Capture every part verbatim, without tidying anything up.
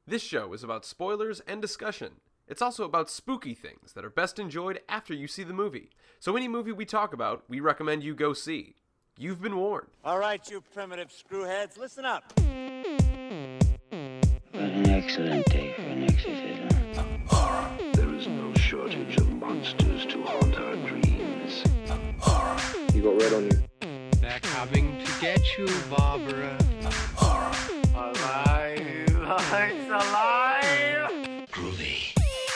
This show is about spoilers and discussion. It's also about spooky things that are best enjoyed after you see the movie. So any movie we talk about, we recommend you go see. You've been warned. All right, you primitive screwheads, listen up. What an excellent day for an exorcism. There is no shortage of monsters to haunt our dreams. You got red on you. They're coming to get you, Barbara. Alive! It's alive! Groovy.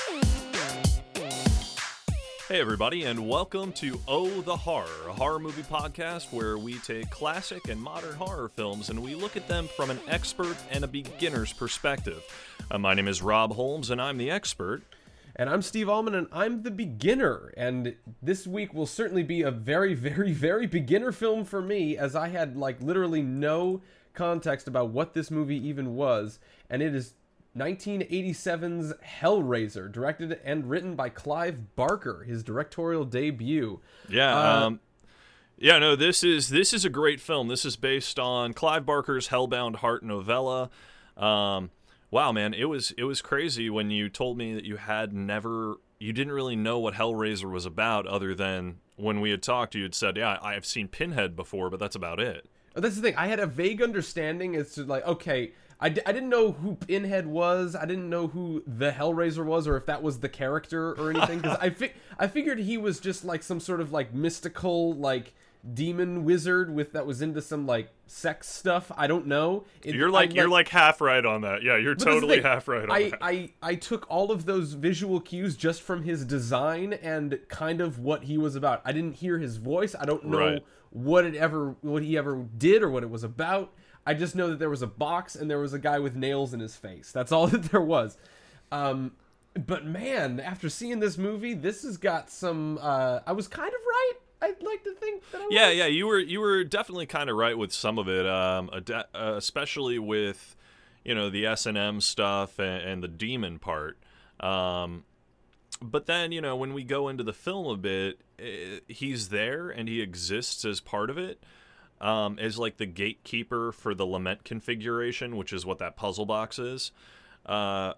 Hey everybody, and welcome to Oh the Horror, a horror movie podcast where we take classic and modern horror films and we look at them from an expert and a beginner's perspective. Uh, my name is Rob Holmes, and I'm the expert. And I'm Steve Allman, and I'm the beginner. And this week will certainly be a very, very, very beginner film for me, as I had, like, literally no context about what this movie even was. And it is nineteen eighty-seven's Hellraiser, directed and written by Clive Barker, his directorial debut. Yeah, Uh, um, yeah, no, this is this is a great film. This is based on Clive Barker's Hellbound Heart novella. Um, wow, man, it was it was crazy when you told me that you had never, you didn't really know what Hellraiser was about, other than when we had talked, you had said, yeah, I've seen Pinhead before, but that's about it. That's the thing. I had a vague understanding as to, like, okay, I, d- I didn't know who Pinhead was. I didn't know who the Hellraiser was, or if that was the character or anything. Because I, fi- I figured he was just, like, some sort of, like, mystical, like, demon wizard with that was into some, like, sex stuff. I don't know. It, You're like, I, you're like half right on that. Yeah, you're But that's the totally thing. half right on I, that. I, I took all of those visual cues just from his design and kind of what he was about. I didn't hear his voice. I don't know Right. what it ever, what he ever did or what it was about. I just know that there was a box and there was a guy with nails in his face. That's all that there was. Um, but man, after seeing this movie, this has got some. Uh, I was kind of right. I'd like to think that I was. Yeah, yeah, you were you were definitely kind of right with some of it, um, ade- uh, especially with, you know, the S and M stuff and, and the demon part. Um, but then, you know, when we go into the film a bit, eh, he's there and he exists as part of it, um, as like the gatekeeper for the lament configuration, which is what that puzzle box is. Uh,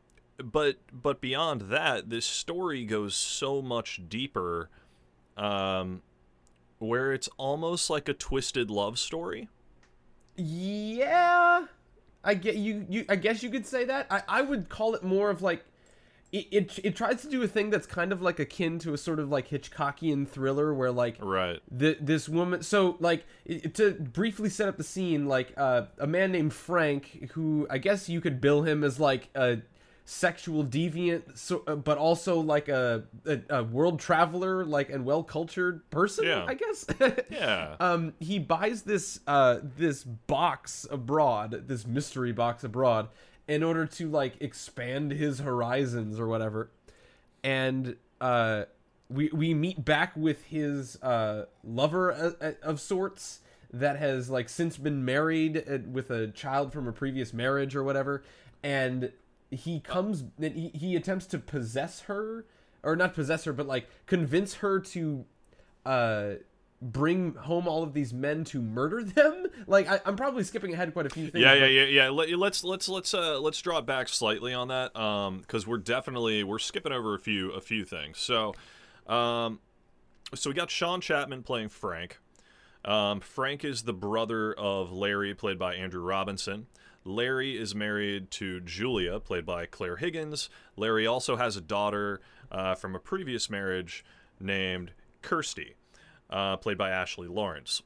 but but beyond that, this story goes so much deeper. Um, where it's almost like a twisted love story. Yeah, I get you. You, I guess you could say that. I, I would call it more of like it, it. It tries to do a thing that's kind of like akin to a sort of like Hitchcockian thriller, where like Right. the this woman. So like it, to briefly set up the scene, like uh, a man named Frank, who I guess you could bill him as like a sexual deviant, so, uh, but also like a, a, a world traveler, like, and well-cultured person, Yeah. I guess. Yeah. Um, he buys this uh this box abroad, this mystery box abroad, in order to like expand his horizons or whatever. And uh, we we meet back with his uh lover of, of sorts that has like since been married uh, with a child from a previous marriage or whatever, and he comes and he, he attempts to possess her, or not possess her, but like convince her to uh bring home all of these men to murder them. Like I, I'm probably skipping ahead quite a few things. Yeah, yeah, but- yeah, yeah. Let, let's let's let's uh let's draw it back slightly on that, um, because we're definitely we're skipping over a few a few things. So, um, so we got Sean Chapman playing Frank. Um, Frank is the brother of Larry, played by Andrew Robinson. Larry is married to Julia, played by Claire Higgins. Larry also has a daughter uh, from a previous marriage named Kirsty, uh, played by Ashley Lawrence.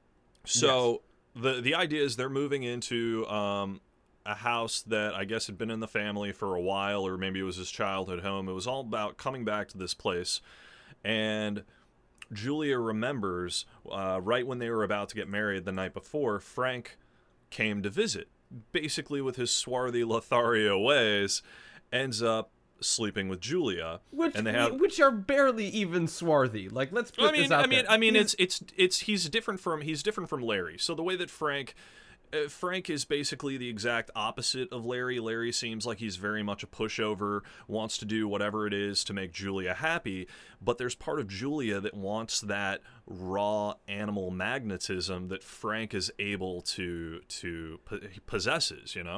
So the the idea is they're moving into um, a house that I guess had been in the family for a while, or maybe it was his childhood home. It was all about coming back to this place. And Julia remembers uh, right when they were about to get married the night before, Frank came to visit. Basically, with his swarthy Lothario ways, ends up sleeping with Julia, Which, and they have. which are barely even swarthy. Like, let's put I mean, this out I mean, there. I mean, He's- it's it's it's he's different from he's different from Larry. So the way that Frank. Uh, Frank is basically the exact opposite of Larry. Larry seems like he's very much a pushover, wants to do whatever it is to make Julia happy, but there's part of Julia that wants that raw animal magnetism that Frank is able to to he possesses, you know?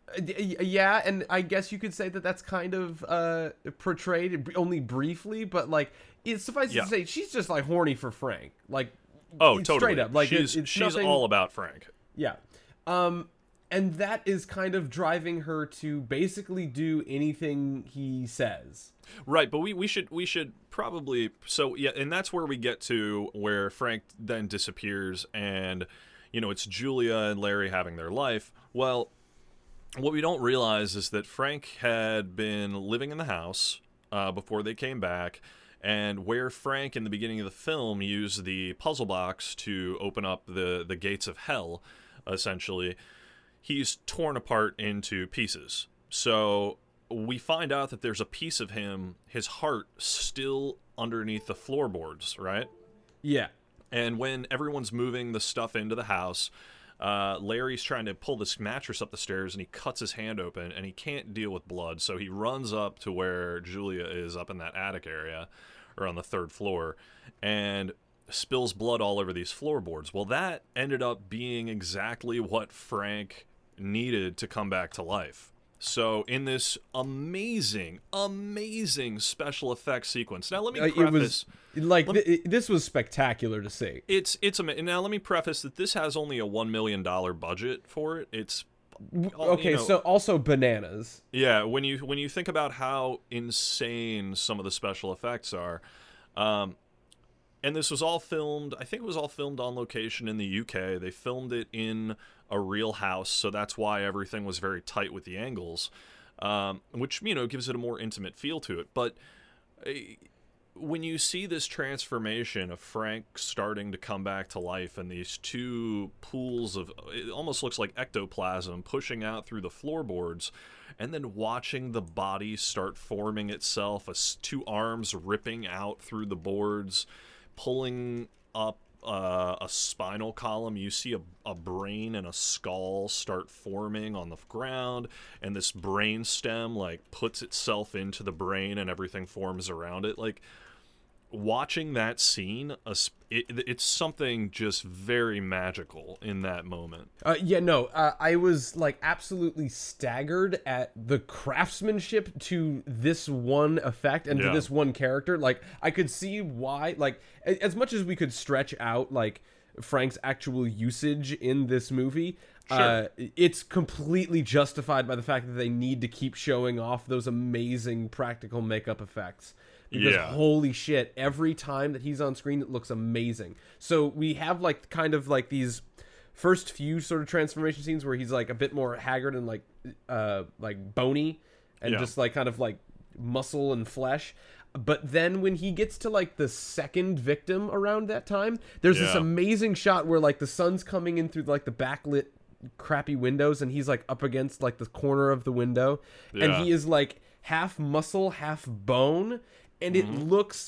Y- Yeah, and I guess you could say that that's kind of uh, portrayed only briefly, but like it suffices Yeah. to say she's just like horny for Frank, like Oh, it's totally. straight up. Like she's it, it's she's nothing- all about Frank. yeah, um, and that is kind of driving her to basically do anything he says. Right, but we, we should we should probably so yeah, and that's where we get to where Frank then disappears, and you know it's Julia and Larry having their life. Well, what we don't realize is that Frank had been living in the house uh, before they came back, and where Frank in the beginning of the film used the puzzle box to open up the the gates of hell, essentially, he's torn apart into pieces. So we find out that there's a piece of him, his heart, still underneath the floorboards, right? Yeah, And when everyone's moving the stuff into the house, uh, Larry's trying to pull this mattress up the stairs, and he cuts his hand open, and he can't deal with blood, so he runs up to where Julia is up in that attic area, or on the third floor, and spills blood all over these floorboards. Well, that ended up being exactly what Frank needed to come back to life. So in this amazing, amazing special effects sequence. Now let me Uh, preface. it was like let me- th- it- this was spectacular to see. It's it's a now. Let me preface that this has only a one million dollar budget for it. It's Okay, you know, so also bananas. yeah. When you when you think about how insane some of the special effects are, um, and this was all filmed. I think it was all filmed on location in the U K. They filmed it in a real house, so that's why everything was very tight with the angles, um, which you know gives it a more intimate feel to it. But uh, when you see this transformation of Frank starting to come back to life and these two pools of, it almost looks like ectoplasm pushing out through the floorboards, and then watching the body start forming itself, as two arms ripping out through the boards, pulling up uh, a spinal column. You see a, a brain and a skull start forming on the ground, and this brain stem like puts itself into the brain and everything forms around it. Like, watching that scene, it, it's something just very magical in that moment. Uh, yeah, no, uh, I was like absolutely staggered at the craftsmanship to this one effect and Yeah. to this one character. Like, I could see why, like, a- as much as we could stretch out like Frank's actual usage in this movie, Sure. uh, it's completely justified by the fact that they need to keep showing off those amazing practical makeup effects. Because Yeah. holy shit, every time that he's on screen, it looks amazing. So we have like kind of like these first few sort of transformation scenes where he's like a bit more haggard and like uh like bony and Yeah. just like kind of like muscle and flesh. But then when he gets to like the second victim around that time, there's this Yeah. amazing shot where like the sun's coming in through like the backlit crappy windows, and he's like up against like the corner of the window, and Yeah. he is like half muscle, half bone. And it Mm-hmm. looks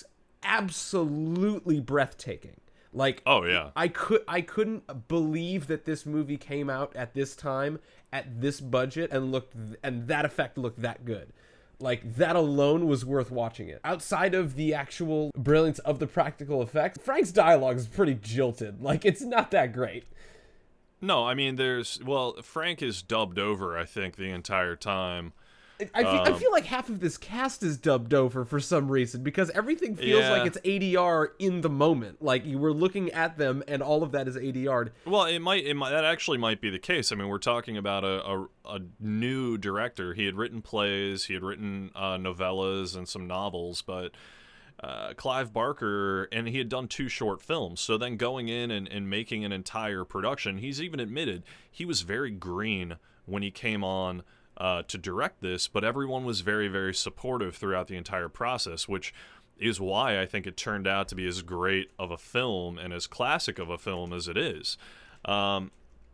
absolutely breathtaking. Like, Oh, yeah. I could I couldn't believe that this movie came out at this time, at this budget, and looked and that effect looked that good. Like, that alone was worth watching it. Outside of the actual brilliance of the practical effects, Frank's dialogue is pretty jilted. Like, it's not that great. No, I mean, there's, well, Frank is dubbed over, I think, the entire time. I feel, I Um, feel like half of this cast is dubbed over for some reason, because everything feels Yeah. like it's A D R in the moment. Like, you were looking at them and all of that is A D R'd. Well, it might, it might, that actually might be the case. I mean, we're talking about a, a, a new director. He had written plays, he had written uh, novellas and some novels, but uh, Clive Barker, and he had done two short films. So then going in and, and making an entire production, he's even admitted he was very green when he came on uh, to direct this, but everyone was very, very supportive throughout the entire process, which is why I think it turned out to be as great of a film and as classic of a film as it is. Um,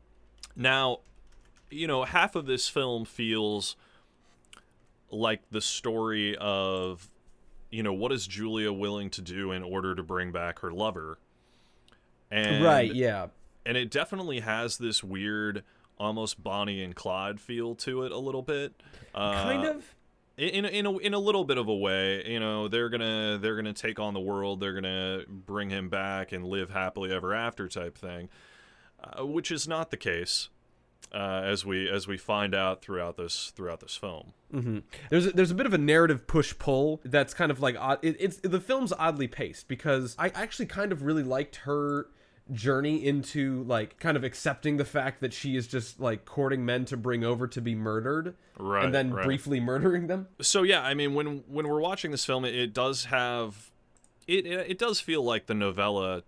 now, you know, half of this film feels like the story of, you know, what is Julia willing to do in order to bring back her lover? And, Right, yeah. And it definitely has this weird, almost Bonnie and Clyde feel to it a little bit. Uh, Kind of. in in a, in a little bit of a way. You know, they're gonna they're gonna take on the world. They're gonna bring him back and live happily ever after type thing, uh, which is not the case. uh, as we as we find out throughout this throughout this film. Mm-hmm. There's a, there's a bit of a narrative push pull that's kind of like odd. It, it's the film's oddly paced because I actually kind of really liked her journey into like kind of accepting the fact that she is just like courting men to bring over to be murdered, right, and then right. briefly murdering them. So yeah, I mean, when when we're watching this film, it, it does have it, it it does feel like the novella.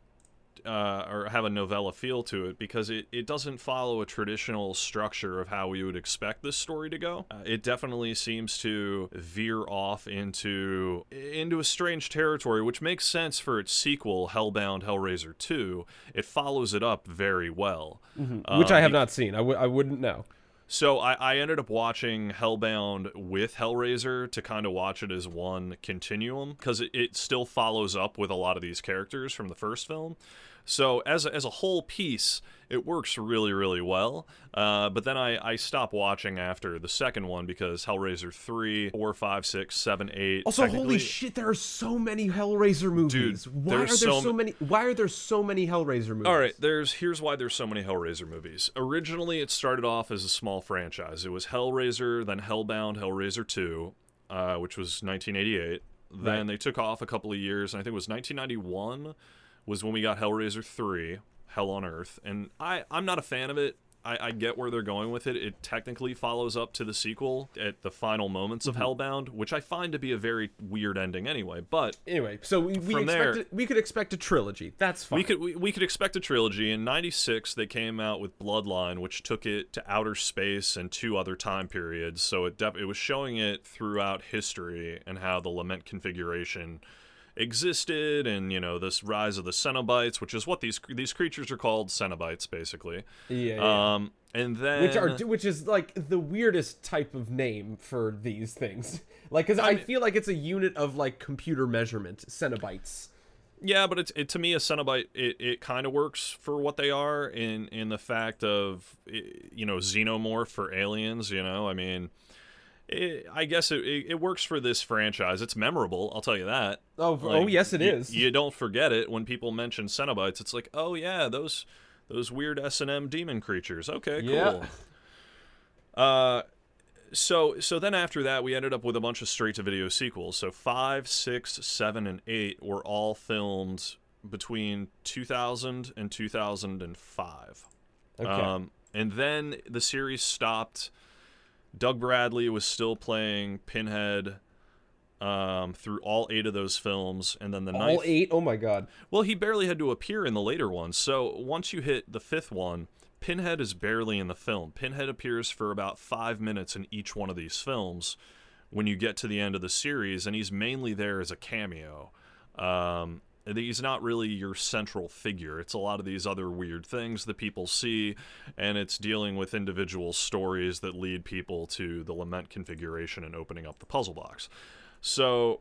Uh, or have a novella feel to it because it, it doesn't follow a traditional structure of how we would expect this story to go. Uh, it definitely seems to veer off into into a strange territory, which makes sense for its sequel, Hellbound Hellraiser two. It follows it up very well. Mm-hmm. Which I Um, have not seen. I, w- I wouldn't know. So I, I ended up watching Hellbound with Hellraiser to kind of watch it as one continuum because it, it still follows up with a lot of these characters from the first film. So as a, as a whole piece, it works really, really well. Uh, but then I, I stopped watching after the second one because Hellraiser three, four, five, six, seven, eight. Also, holy shit, there are so many Hellraiser movies. Dude, why are there there's so, so many? Why are there so many Hellraiser movies? All right, there's here's why there's so many Hellraiser movies. Originally, it started off as a small franchise. It was Hellraiser, then Hellbound, Hellraiser two, uh, which was nineteen eighty-eight. Then Right. they took off a couple of years, and I think it was nineteen ninety-one was when we got Hellraiser three, Hell on Earth. And I, I'm not a fan of it. I, I get where they're going with it. It technically follows up to the sequel at the final moments of Mm-hmm. Hellbound, which I find to be a very weird ending anyway. But Anyway, so we, we From expect there- a, we could expect a trilogy. That's fine. we could we, we could expect a trilogy. In ninety-six, they came out with Bloodline, which took it to outer space and two other time periods. So it def- it was showing it throughout history and how the Lament configuration existed, and you know this rise of the Cenobites, which is what these these creatures are called, Cenobites, basically. Yeah, yeah. Um, and then which are which is like the weirdest type of name for these things. Like, because I, I mean- feel like it's a unit of like computer measurement, cenobites. Yeah, but it's it to me a Cenobite. It, it kind of works for what they are in in the fact of you know xenomorph for aliens. You know, I mean. It, I guess it, it, it works for this franchise. It's memorable, I'll tell you that. Oh, Like, oh yes, it y- is. You don't forget it when people mention Cenobites. It's like, oh yeah, those those weird S and M demon creatures. Okay, cool. Yeah. Uh, so so then after that, we ended up with a bunch of straight-to-video sequels. So five, six, seven, and eight were all filmed between two thousand and two thousand five. Okay. Um, and then the series stopped. Doug Bradley was still playing Pinhead um, through all eight of those films, and then the All ninth. eight? Oh my god. Well, he barely had to appear in the later ones. So once you hit the fifth one, Pinhead is barely in the film. Pinhead appears for about five minutes in each one of these films when you get to the end of the series, and he's mainly there as a cameo. Um, he's not really your central figure. It's a lot of these other weird things that people see, and it's dealing with individual stories that lead people to the Lament configuration and opening up the puzzle box. So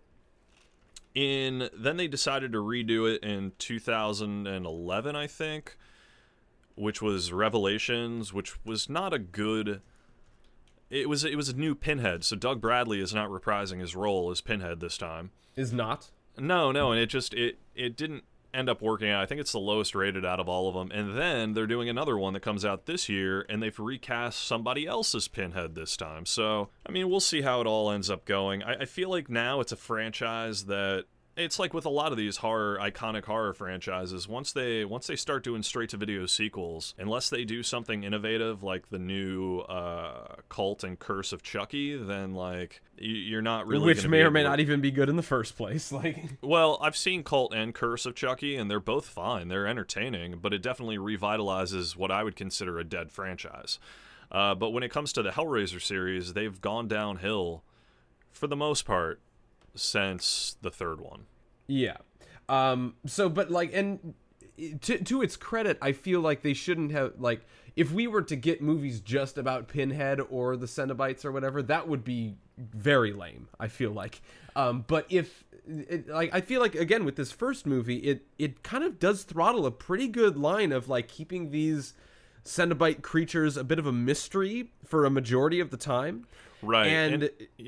in then they decided to redo it in two thousand eleven, I think, which was Revelations, which was not a good it was it was a new Pinhead. So Doug Bradley is not reprising his role as Pinhead this time. Is not? No, no, and it just it it didn't end up working out. I think it's the lowest rated out of all of them. And then they're doing another one that comes out this year, and they've recast somebody else's Pinhead this time. So, I mean, we'll see how it all ends up going. I, I feel like now it's a franchise that it's like with a lot of these horror iconic horror franchises, once they once they start doing straight to video sequels, unless they do something innovative like the new uh, Cult and Curse of Chucky, then like you, you're not really Which gonna may be or may able to- not even be good in the first place. Like, Well, I've seen Cult and Curse of Chucky, and they're both fine. They're entertaining, but it definitely revitalizes what I would consider a dead franchise. Uh, but when it comes to the Hellraiser series, they've gone downhill for the most part since the third one. yeah. Um. So, but like, and to to its credit, I feel like they shouldn't have like. If we were to get movies just about Pinhead or the Cenobites or whatever, that would be very lame, I feel like. Um, but if, it, like, I feel like, again, with this first movie, it, it kind of does throttle a pretty good line of, like, keeping these Cenobite creatures a bit of a mystery for a majority of the time. Right. And, And, yeah.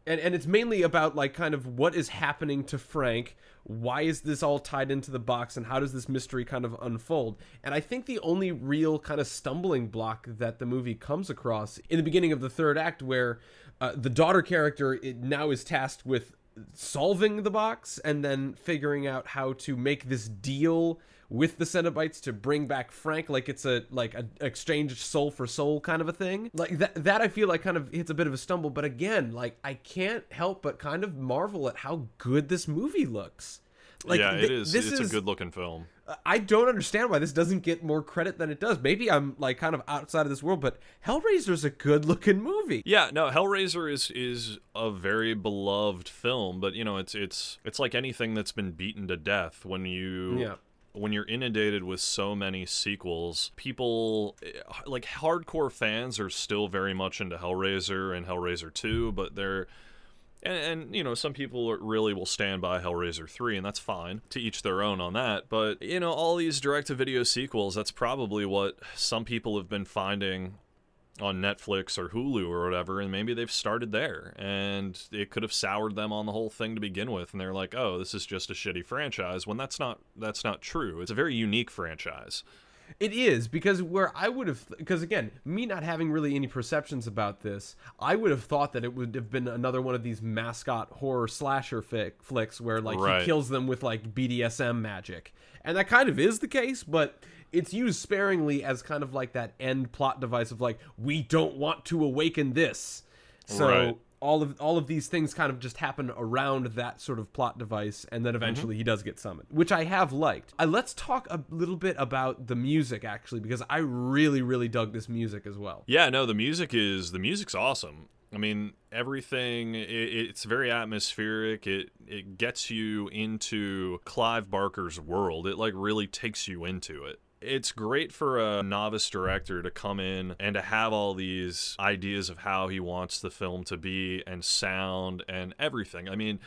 and and it's mainly about like kind of what is happening to Frank. Why is this all tied into the box, and how does this mystery kind of unfold? And I think the only real kind of stumbling block that the movie comes across in the beginning of the third act, where uh, the daughter character it now is tasked with solving the box and then figuring out how to make this deal with the Cenobites to bring back Frank, like it's a like a exchange soul for soul kind of a thing. Like that that I feel like kind of hits a bit of a stumble, but again, like I can't help but kind of marvel at how good this movie looks. Like, yeah, th- it is. This it's is, a good looking film. I don't understand why this doesn't get more credit than it does. Maybe I'm like kind of outside of this world, but Hellraiser's a good looking movie. Yeah, no, Hellraiser is is a very beloved film, but you know, it's it's it's like anything that's been beaten to death. When you Yeah. when you're inundated with so many sequels, people like hardcore fans are still very much into Hellraiser and Hellraiser two, but they're And, and, you know, some people really will stand by Hellraiser three, and that's fine. To each their own on that. But, you know, all these direct-to-video sequels, that's probably what some people have been finding on Netflix or Hulu or whatever, and maybe they've started there. And it could have soured them on the whole thing to begin with, and they're like, oh, this is just a shitty franchise, when that's not that's not true. It's a very unique franchise. It is, because where I would have, because again, me not having really any perceptions about this, I would have thought that it would have been another one of these mascot horror slasher fi- flicks where like Right. he kills them with like B D S M magic. And that kind of is the case, but it's used sparingly as kind of like that end plot device of like, we don't want to awaken this. So Right. all of all of these things kind of just happen around that sort of plot device, and then eventually he does get summoned, which I have liked. Uh, let's talk a little bit about the music, actually, because I really, really dug this music as well. Yeah, no, the music is the music's awesome. I mean, everything it, it's very atmospheric. It it gets you into Clive Barker's world. It like really takes you into it. It's great for a novice director to come in and to have all these ideas of how he wants the film to be and sound and everything. I mean,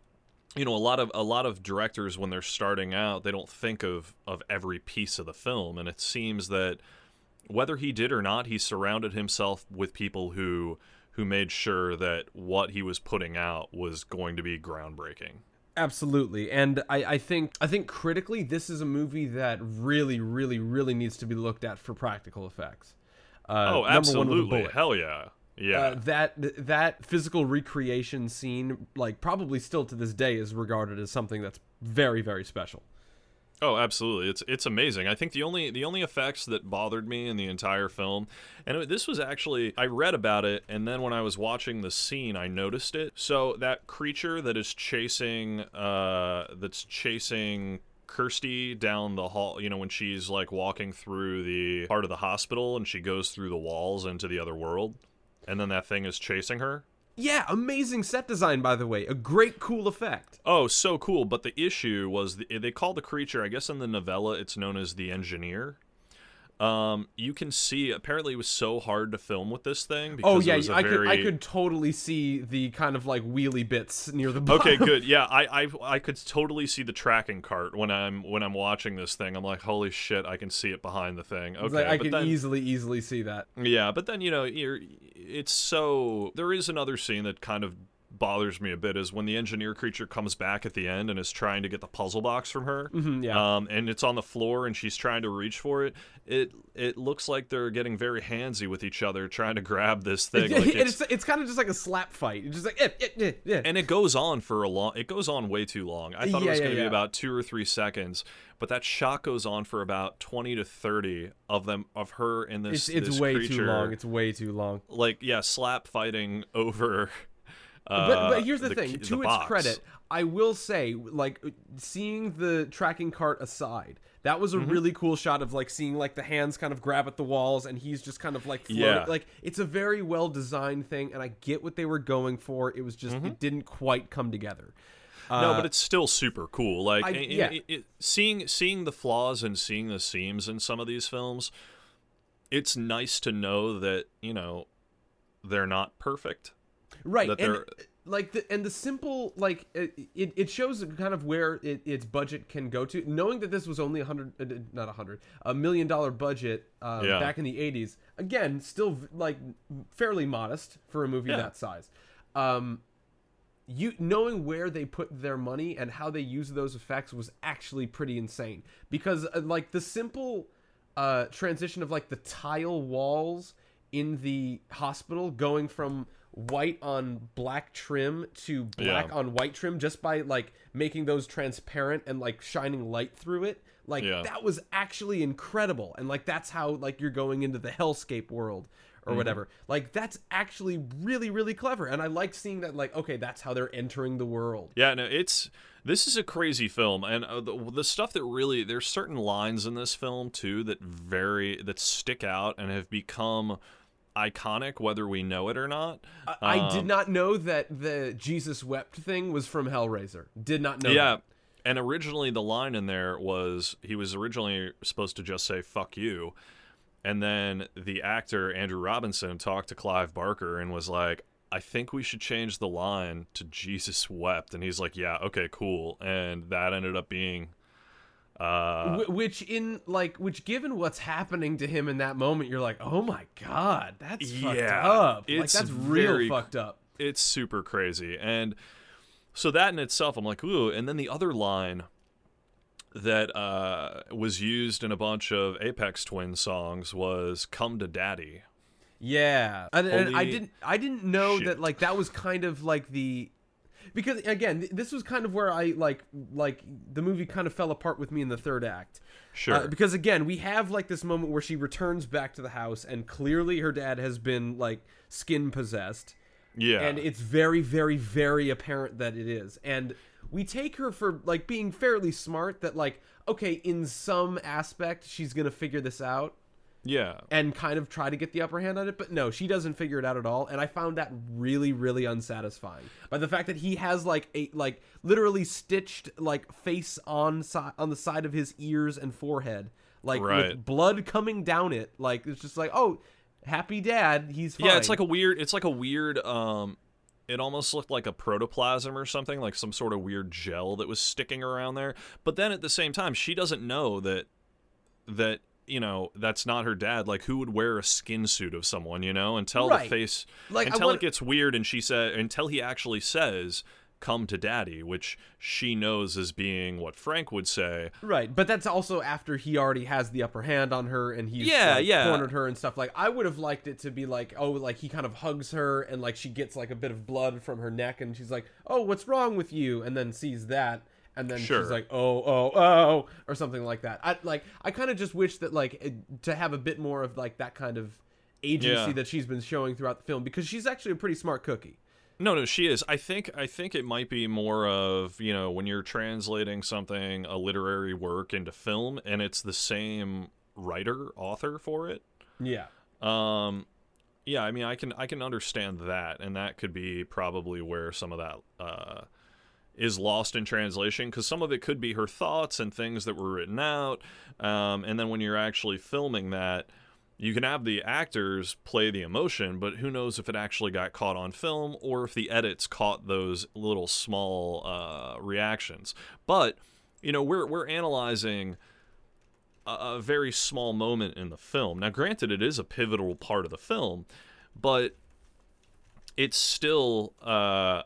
you know, a lot of a lot of directors when they're starting out, they don't think of of every piece of the film, and it seems that whether he did or not, he surrounded himself with people who who made sure that what he was putting out was going to be groundbreaking. Absolutely, and I, I think I think critically, this is a movie that really, really, really needs to be looked at for practical effects. Uh, oh, number one with a absolutely! bullet. Hell yeah, yeah. Uh, that that physical recreation scene, like probably still to this day, is regarded as something that's very, very special. Oh, absolutely. It's it's amazing. I think the only the only effects that bothered me in the entire film, and it, this was actually, I read about it, and then when I was watching the scene, I noticed it. So that creature that is chasing, uh, that's chasing Kirsty down the hall, you know, when she's like walking through the part of the hospital and she goes through the walls into the other world, and then that thing is chasing her. Yeah, amazing set design, by the way. A great, cool effect. Oh, so cool. But the issue was the, they call the creature, I guess in the novella, it's known as the Engineer. Um, you can see, apparently it was so hard to film with this thing. Because Oh yeah, it was a I very... could I could totally see the kind of like wheelie bits near the bottom. Okay, good. Yeah, I, I I could totally see the tracking cart when I'm when I'm watching this thing. I'm like, holy shit, I can see it behind the thing. Okay, It's like, I but can then, easily, easily see that. yeah, but then you know, you're, it's so. There is another scene that kind of bothers me a bit is when the engineer creature comes back at the end and is trying to get the puzzle box from her. Mm-hmm, yeah. Um, and it's on the floor and she's trying to reach for it. It it looks like they're getting very handsy with each other trying to grab this thing. Like it's, it's, it's kind of just like a slap fight. It's just like, eh, eh, eh, eh. and it goes on for a long. It goes on way too long. I thought Yeah, it was yeah, going to yeah. be about two or three seconds, but that shot goes on for about twenty to thirty of them of her in this. It's it's this way creature, too long. It's way too long. like yeah, slap fighting over. Uh, But but here's the, thing. key- To the its box. credit, I will say, like, seeing the tracking cart aside, that was a Mm-hmm. really cool shot of like seeing like the hands kind of grab at the walls and he's just kind of like floating. Yeah. Like, it's a very well designed thing, and I get what they were going for. It was just Mm-hmm. it didn't quite come together. No, Uh, but it's still super cool. Like I- it- yeah. it- it- seeing seeing the flaws and seeing the seams in some of these films, it's nice to know that you know they're not perfect. right that and they're- like the and the simple like it, it it shows kind of where it, its budget can go to, knowing that this was only a hundred uh, not a hundred a million dollar budget uh, Yeah. back in the eighties. Again, still like fairly modest for a movie Yeah. that size. Um you knowing where they put their money and how they use those effects was actually pretty insane. Because uh, like the simple uh, transition of like the tile walls in the hospital going from white on black trim to black Yeah. on white trim just by like making those transparent and like shining light through it, like Yeah. that was actually incredible. And like that's how like you're going into the hellscape world or whatever. Like that's actually really really clever, and I like seeing that, like, okay, that's how they're entering the world. Yeah, no, it's this is a crazy film, and uh, the, the stuff that really there's certain lines in this film too that very that stick out and have become iconic, whether we know it or not. I, I Um, did not know that the Jesus wept thing was from Hellraiser. Did not know. Yeah, that. and originally the line in there was he was originally supposed to just say "fuck you," and then the actor Andrew Robinson talked to Clive Barker and was like, I think we should change the line to Jesus wept, and he's like, yeah, okay, cool, and that ended up being uh Wh- which in like which given what's happening to him in that moment, you're like, oh my god, that's fucked Yeah, up. Like it's that's real very- fucked up. it's super crazy. And so that in itself, I'm like, ooh. And then the other line that uh, was used in a bunch of Aphex Twin songs was "Come to Daddy." Yeah, and, and I Holy didn't I didn't know shit. that like that was kind of like the because again th- this was kind of where I like like the movie kind of fell apart with me in the third act. Sure. Uh, because again, we have like this moment where she returns back to the house and clearly her dad has been like skin possessed. yeah. And it's very, very, very apparent that it is. And we take her for like being fairly smart that like, okay, in some aspect she's going to figure this out yeah. and kind of try to get the upper hand on it. But no, she doesn't figure it out at all. And I found that really, really unsatisfying by the fact that he has like a, like literally stitched like face on si- on the side of his ears and forehead, like Right. with blood coming down it. Like, it's just like, oh, happy dad. He's fine. Yeah, it's like a weird. It's like a weird. Um, it almost looked like a protoplasm or something, like some sort of weird gel that was sticking around there. But then at the same time, she doesn't know that that you know that's not her dad. Like, who would wear a skin suit of someone? You know, until Right. the face, Like, I until wanna- it gets weird, and she said, until he actually says, "Come to Daddy," which she knows as being what Frank would say. Right, but that's also after he already has the upper hand on her and he's Yeah, like, yeah. cornered her and stuff. Like, I would have liked it to be like, oh, like he kind of hugs her and like she gets like a bit of blood from her neck and she's like, oh, what's wrong with you? And then sees that and then Sure. she's like, oh, oh, oh, or something like that. I like, I kind of just wish that like it, to have a bit more of like that kind of agency Yeah. that she's been showing throughout the film, because she's actually a pretty smart cookie. No, no, she is. I think I think it might be more of, you know, when you're translating something, a literary work into film, and it's the same writer, author for it. Yeah. Um, yeah, I mean, I can I can understand that, and that could be probably where some of that uh, is lost in translation, because some of it could be her thoughts and things that were written out, um, and then when you're actually filming that, you can have the actors play the emotion, but who knows if it actually got caught on film or if the edits caught those little small uh, reactions. But, you know, we're we're analyzing a, a very small moment in the film. Now, granted, it is a pivotal part of the film, but it's still... Uh,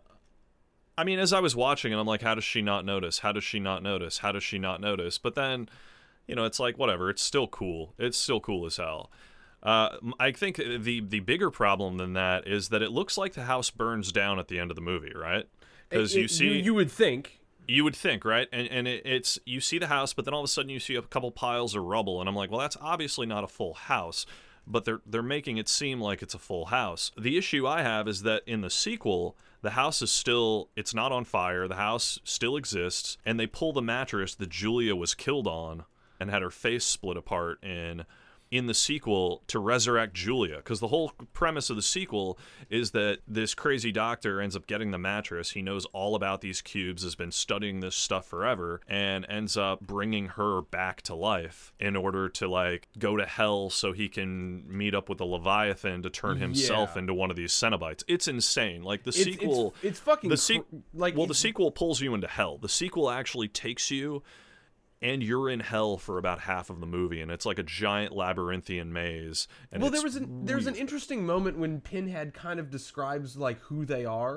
I mean, as I was watching it, I'm like, how does she not notice? How does she not notice? How does she not notice? But then... You know, it's like, whatever, it's still cool. It's still cool as hell. Uh, I think the the bigger problem than that is that it looks like the house burns down at the end of the movie, right? Because It- you it- see... you, you would think. You would think, right? And and it, it's... You see the house, but then all of a sudden you see a couple piles of rubble, and I'm like, well, that's obviously not a full house, but they're they're making it seem like it's a full house. The issue I have is that in the sequel... The house is still, it's not on fire, the house still exists, and they pull the mattress that Julia was killed on and had her face split apart in in the sequel to resurrect Julia, because the whole premise of the sequel is that this crazy doctor ends up getting the mattress. He knows all about these cubes, has been studying this stuff forever, and ends up bringing her back to life in order to like go to hell so he can meet up with the Leviathan to turn himself Yeah. into one of these Cenobites. It's insane. Like the It's- sequel, it's, it's fucking the cr- se- like well, it- the sequel pulls you into hell. The sequel actually takes you, and you're in hell for about half of the movie, and it's like a giant labyrinthian maze. And well, it's there was an there's an interesting moment when Pinhead kind of describes like who they are,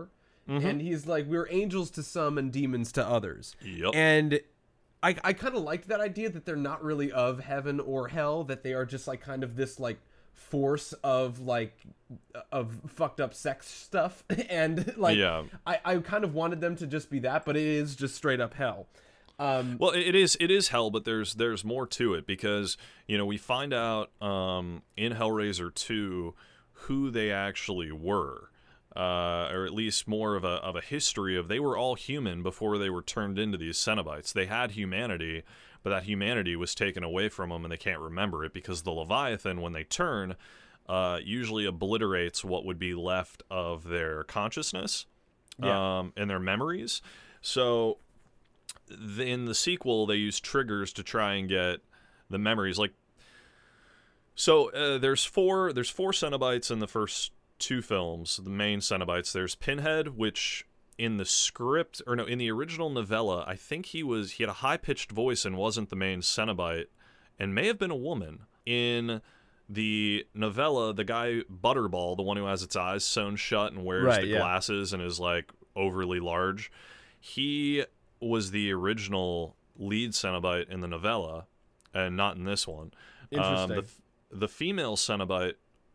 Mm-hmm. and he's like, we're angels to some and demons to others. Yep. And I, I kind of liked that idea that they're not really of heaven or hell, that they are just like kind of this like force of like of fucked up sex stuff. And like, Yeah. I, I kind of wanted them to just be that, but it is just straight up hell. Um, Well, it is it is hell, but there's there's more to it because, you know, we find out um, in Hellraiser two who they actually were. Uh, or at least more of a of a history of they were all human before they were turned into these Cenobites. They had humanity, but that humanity was taken away from them, and they can't remember it because the Leviathan, when they turn, uh, usually obliterates what would be left of their consciousness, Yeah. um, and their memories. So, th- in the sequel, they use triggers to try and get the memories. Like, so uh, there's four there's four Cenobites in the first two films, the main Cenobites. There's Pinhead, which in the script, or no, in the original novella, I think he was he had a high-pitched voice and wasn't the main Cenobite, and may have been a woman. In the novella, the guy Butterball, the one who has its eyes sewn shut and wears Right, the yeah. glasses and is like overly large, he was the original lead Cenobite in the novella, and not in this one. Um, Interesting. the, the female Cenobite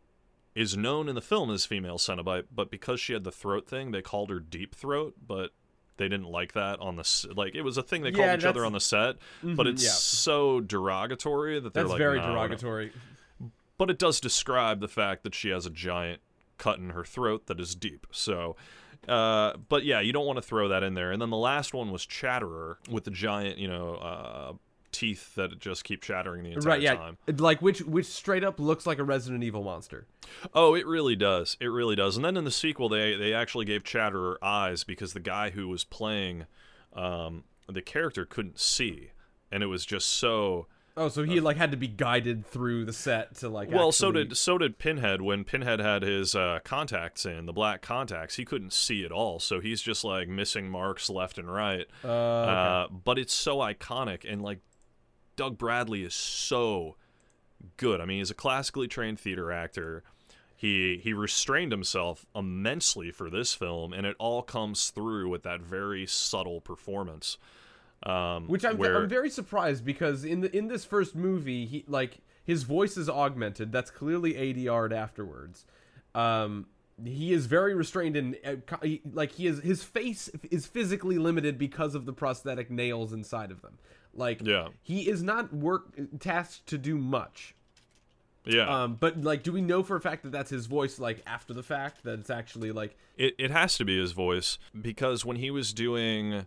is known in the film as female Cenobite, but because she had the throat thing, they called her Deep Throat, but they didn't like that on the s- like it was a thing they called Yeah, each other that's- on the set, but Mhm, it's yeah. so derogatory that they're That's like, very "No, no." derogatory. But it does describe the fact that she has a giant cut in her throat that is deep. So, uh, but yeah, you don't want to throw that in there. And then the last one was Chatterer with the giant, you know, uh, teeth that just keep chattering the entire Right, yeah. time. Like, which which straight up looks like a Resident Evil monster. Oh, it really does. It really does. And then in the sequel, they they actually gave Chatterer eyes because the guy who was playing um, the character couldn't see, and it was just so. Oh, so he like had to be guided through the set to like. Well, so actually- did so did Pinhead. When Pinhead had his uh, contacts in, the black contacts, he couldn't see at all. So he's just like missing marks left and right. Uh, okay. Uh, but it's so iconic, and like Doug Bradley is so good. I mean, he's a classically trained theater actor. He he restrained himself immensely for this film, and it all comes through with that very subtle performance. Um, Which I'm, where, I'm very surprised because in the in this first movie, he like his voice is augmented. That's clearly A D R'd afterwards. Um, he is very restrained and uh, co- he- like he is his face is physically limited because of the prosthetic nails inside of them. Like Yeah. he is not work tasked to do much. yeah. Um, but like, do we know for a fact that that's his voice? Like after the fact, that it's actually like It it has to be his voice because when he was doing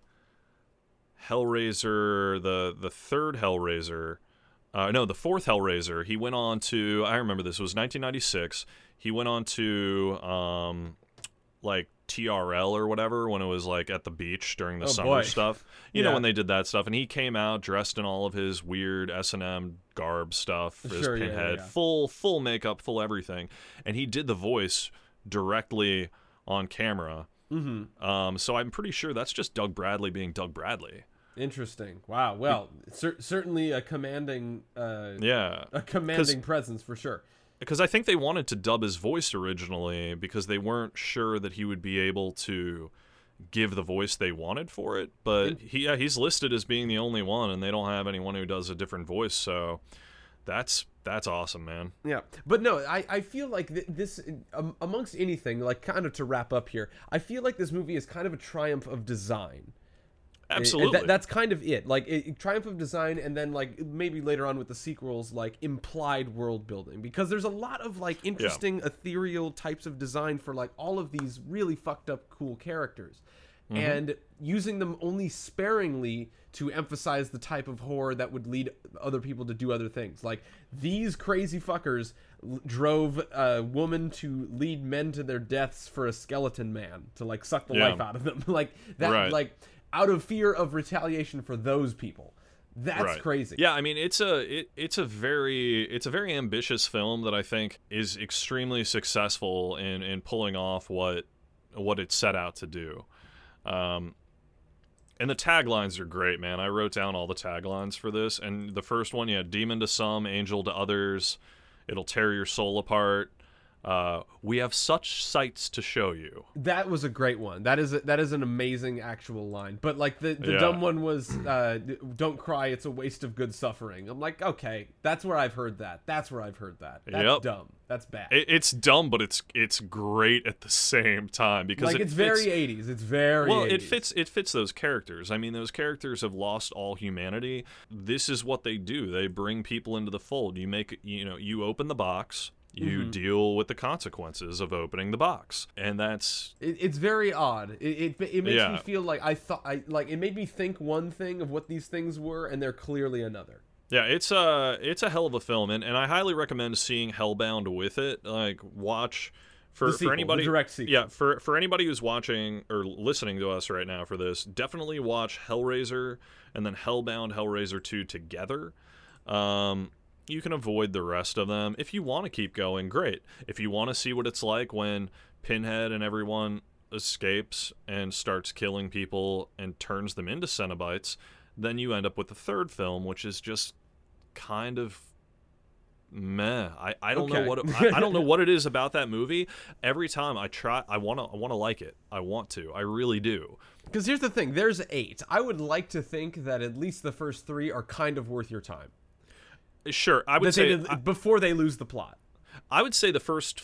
Hellraiser, the the third Hellraiser, uh, no, the fourth Hellraiser, he went on to. I remember this it was nineteen ninety-six. He went on to um, like T R L or whatever when it was like at the beach during the Oh, summer boy. stuff. You know Yeah. when they did that stuff, and he came out dressed in all of his weird S and M garb stuff, his Sure, yeah, Pinhead, yeah. full full makeup, full everything, and he did the voice directly on camera. mm-hmm. Um, so I'm pretty sure that's just Doug Bradley being Doug Bradley. Interesting. Wow. Well, cer- certainly a commanding, uh, Yeah, a commanding presence for sure. because I think they wanted to dub his voice originally because they weren't sure that he would be able to give the voice they wanted for it. But he, yeah, he's listed as being the only one, and they don't have anyone who does a different voice. So that's that's awesome, man. Yeah, but no, I, I feel like th- this, um, amongst anything, like kind of to wrap up here, I feel like this movie is kind of a triumph of design. Absolutely. That, that's kind of it. Like, it, triumph of design, and then, like, maybe later on with the sequels, like, implied world building. Because there's a lot of, like, interesting, ethereal types of design for, like, all of these really fucked up cool characters. Mm-hmm. And using them only sparingly to emphasize the type of horror that would lead other people to do other things. Like, these crazy fuckers l- drove a woman to lead men to their deaths for a skeleton man to, like, suck the Yeah. life out of them. Like, that, Right. like, out of fear of retaliation for those people. That's Right. crazy. Yeah, I mean it's a it, it's a very it's a very ambitious film that I think is extremely successful in in pulling off what what it set out to do. Um and the taglines are great, man. I wrote down all the taglines for this, and the first one, yeah, demon to some, angel to others, it'll tear your soul apart. Uh, we have such sights to show you. That was a great one. That is a, that is an amazing actual line. But like the, the Yeah. dumb one was, uh, "Don't cry, it's a waste of good suffering." I'm like, okay, that's where I've heard that. That's where I've heard that. That's Yep. dumb. That's bad. It, it's dumb, but it's it's great at the same time because like it it's fits, very eighties. It's very well. eighties. It fits it fits those characters. I mean, those characters have lost all humanity. This is what they do. They bring people into the fold. You make you know you open the box. You Mm-hmm. deal with the consequences of opening the box, and that's It, it's very odd. It, it it makes Yeah. me feel like I thought I like it made me think one thing of what these things were, and they're clearly another. yeah, it's a it's a hell of a film, and, and I highly recommend seeing Hellbound with it. Like, watch for The for sequel, anybody the direct sequel. Yeah, for for anybody who's watching or listening to us right now for this, definitely watch Hellraiser and then Hellbound, Hellraiser two together. Um, you can avoid the rest of them if you want to keep going. Great. If you want to see what it's like when Pinhead and everyone escapes and starts killing people and turns them into Cenobites, then you end up with the third film, which is just kind of meh. I, I don't Okay. know what it, I, I don't know what it is about that movie. Every time I try, I want to I want to like it. I want to. I really do. Because here's the thing: there's eight. I would like to think that at least the first three are kind of worth your time. Sure, I would That they say did- I, before they lose the plot. I would say the first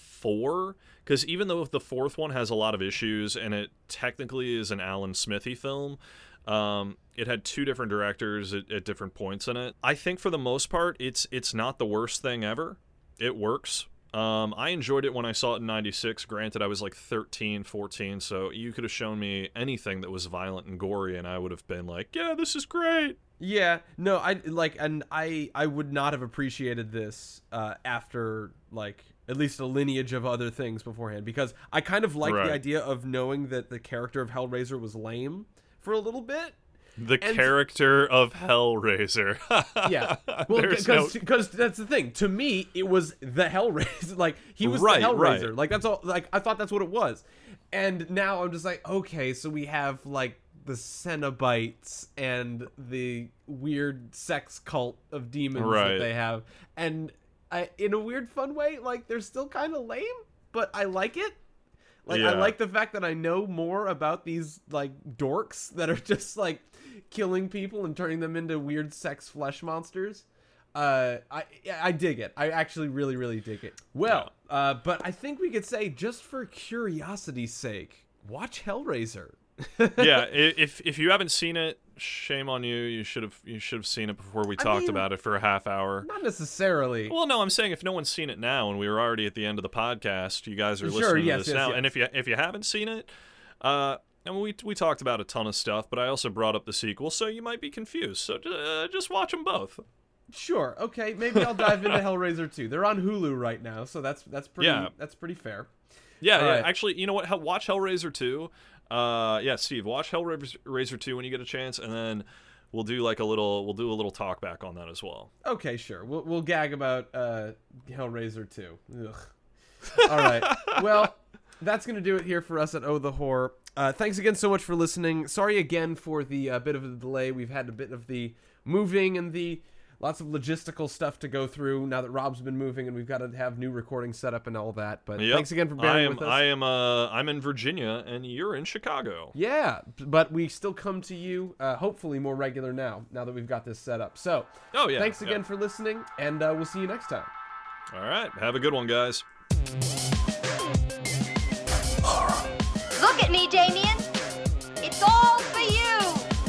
four, because even though the fourth one has a lot of issues and it technically is an Alan Smithy film, um, it had two different directors at, at different points in it. I think for the most part, it's it's not the worst thing ever. It works. Um, I enjoyed it when I saw it in ninety-six. Granted, I was like thirteen, fourteen, so you could have shown me anything that was violent and gory, and I would have been like, yeah, this is great. Yeah, no, I like, and I I would not have appreciated this uh, after like at least a lineage of other things beforehand, because I kind of like Right. the idea of knowing that the character of Hellraiser was lame for a little bit. The And- character of Hellraiser. Yeah, well, There's because no- because that's the thing. To me, it was the Hellraiser. Like he was Right, the Hellraiser. right. Like that's all. Like I thought that's what it was. And now I'm just like, okay, so we have like the Cenobites and the weird sex cult of demons Right. that they have, and I, in a weird fun way, like they're still kind of lame, but I like it. Like I Yeah. like the fact that I know more about these like dorks that are just like killing people and turning them into weird sex flesh monsters. Uh, I I dig it. I actually really really dig it. Well, uh, but I think we could say, just for curiosity's sake, watch Hellraiser. Yeah, i- if if you haven't seen it, shame on you. You should have you should have seen it before we I talked mean- about it for a half hour. Not necessarily. Well, no, I'm saying if no one's seen it now, and we were already at the end of the podcast, you guys are Sure, listening yes, to this yes, now, yes. and if you if you haven't seen it, uh, I mean, we we talked about a ton of stuff, but I also brought up the sequel, so you might be confused. So uh, just watch them both. Sure. Okay. Maybe I'll dive into Hellraiser two. They're on Hulu right now, so that's that's pretty Yeah. that's pretty fair. Yeah, All yeah. right. Actually, you know what? Hell- Watch Hellraiser two. Uh, yeah, Steve, watch Hellraiser two when you get a chance, and then we'll do like a little we'll do a little talk back on that as well. Okay, sure. We'll we'll gag about uh, Hellraiser two. Ugh. All right. Well, that's gonna do it here for us at Oh the Horror. Uh, thanks again so much for listening. Sorry again for the uh, bit of a delay. We've had a bit of the moving and the lots of logistical stuff to go through now that Rob's been moving, and we've got to have new recording set up and all that. But Yep. thanks again for I bearing am with us. I am uh I'm in Virginia, and you're in Chicago. Yeah, but we still come to you, uh, hopefully more regular now, now that we've got this set up. So, Oh yeah. thanks yeah. again for listening, and uh, we'll see you next time. All right. Have a good one, guys. Look at me, Damien. It's all for you.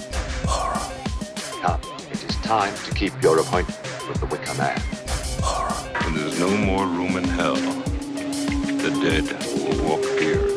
Come, it is time to keep your appointment with the Wicker Man. When there's no more room in hell, the dead will walk here.